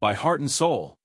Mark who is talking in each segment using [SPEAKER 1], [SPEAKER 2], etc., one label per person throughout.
[SPEAKER 1] by heart and soul.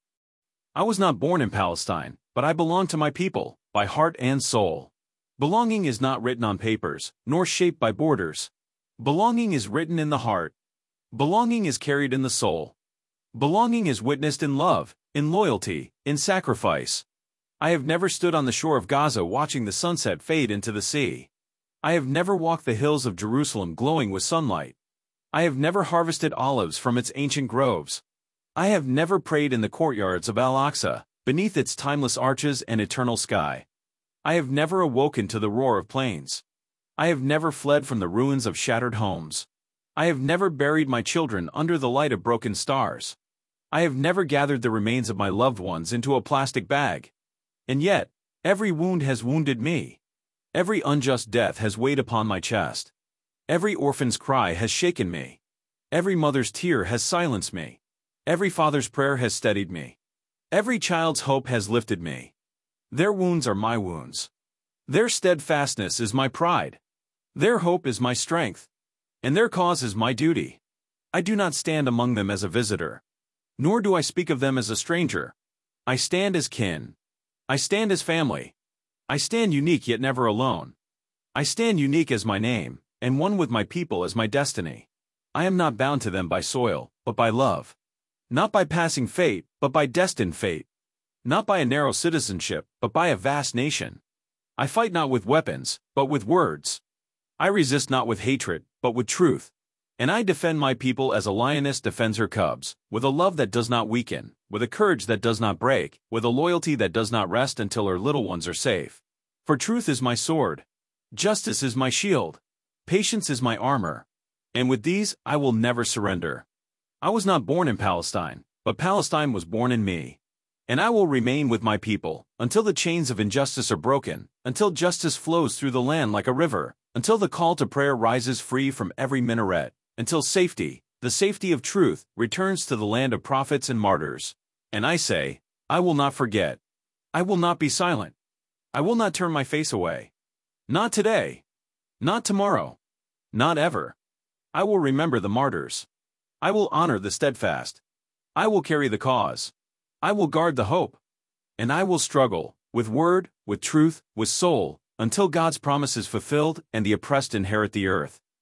[SPEAKER 1] I was not born in Palestine, but I belong to my people, by heart and soul. Belonging is not written on papers, nor shaped by borders. Belonging is written in the heart. Belonging is carried in the soul. Belonging is witnessed in love, in loyalty, in sacrifice. I have never stood on the shore of Gaza watching the sunset fade into the sea. I have never walked the hills of Jerusalem glowing with sunlight. I have never harvested olives from its ancient groves. I have never prayed in the courtyards of Al-Aqsa, beneath its timeless arches and eternal sky. I have never awoken to the roar of planes. I have never fled from the ruins of shattered homes. I have never buried my children under the light of broken stars. I have never gathered the remains of my loved ones into a plastic bag. And yet, every wound has wounded me. Every unjust death has weighed upon my chest. Every orphan's cry has shaken me. Every mother's tear has silenced me. Every father's prayer has steadied me. Every child's hope has lifted me. Their wounds are my wounds. Their steadfastness is my pride. Their hope is my strength. And their cause is my duty. I do not stand among them as a visitor. Nor do I speak of them as a stranger. I stand as kin. I stand as family. I stand unique yet never alone. I stand unique as my name, and one with my people as my destiny. I am not bound to them by soil, but by love. Not by passing fate, but by destined fate. Not by a narrow citizenship, but by a vast nation. I fight not with weapons, but with words. I resist not with hatred, but with truth. And I defend my people as a lioness defends her cubs, with a love that does not weaken, with a courage that does not break, with a loyalty that does not rest until her little ones are safe. For truth is my sword. Justice is my shield. Patience is my armor. And with these I will never surrender. I was not born in Palestine, but Palestine was born in me. And I will remain with my people, until the chains of injustice are broken, until justice flows through the land like a river, until the call to prayer rises free from every minaret, until safety, the safety of truth, returns to the land of prophets and martyrs. And I say, I will not forget. I will not be silent. I will not turn my face away. Not today. Not tomorrow. Not ever. I will remember the martyrs. I will honor the steadfast. I will carry the cause. I will guard the hope. And I will struggle, with word, with truth, with soul, until God's promise is fulfilled and the oppressed inherit the earth.